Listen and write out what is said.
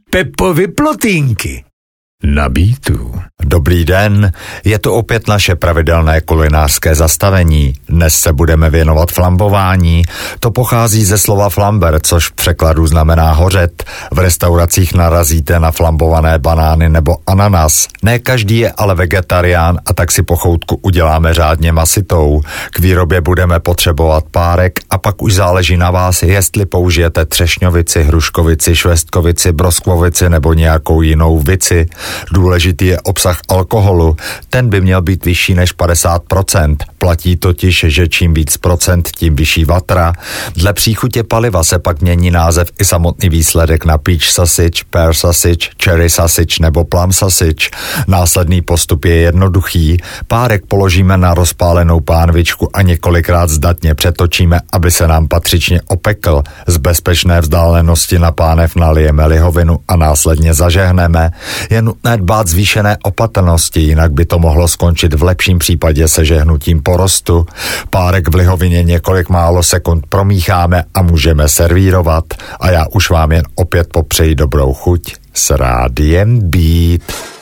Pepovy plotínky. Na Beatu. Dobrý den, je to opět naše pravidelné kulinářské zastavení. Dnes se budeme věnovat flambování. To pochází ze slova flamber, což v překladu znamená hořet. V restauracích narazíte na flambované banány nebo ananas. Ne každý je ale vegetarián a tak si pochoutku uděláme řádně masitou. K výrobě budeme potřebovat párek a pak už záleží na vás, jestli použijete třešňovici, hruškovici, švestkovici, broskvovici nebo nějakou jinou vici. Důležitý je obsah alkoholu, ten by měl být vyšší než 50%. Platí totiž, že čím víc procent, tím vyšší vatra. Dle příchutě paliva se pak mění název i samotný výsledek na peach sausage, pear sausage, cherry sausage nebo plum sausage. Následný postup je jednoduchý. Párek položíme na rozpálenou pánvičku a několikrát zdatně přetočíme, aby se nám patřičně opekl. Z bezpečné vzdálenosti na pánev nalijeme lihovinu a následně zažehneme. Je nutné dbát zvýšené opatrnosti, jinak by to mohlo skončit v lepším případě se žehnutím porostu. Párek v lihovině několik málo sekund promícháme a můžeme servírovat. A já už vám jen opět popřeji dobrou chuť s Rádiem Beat.